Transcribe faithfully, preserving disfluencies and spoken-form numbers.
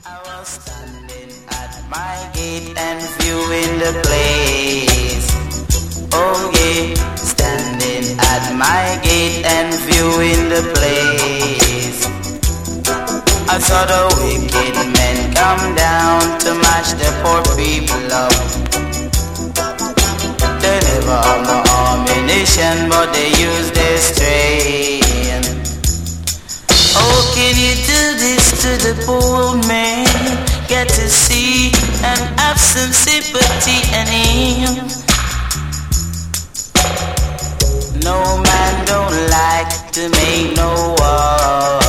I was standing at my gate and viewing the place. Oh yeah, standing at my gate and viewing the place. I saw the wicked men come down to mash the poor people up. They never have no ammunition, but they use their strength. Oh, can you do this to the poor man? Get to see and have some sympathy in him. No man don't like to make no war.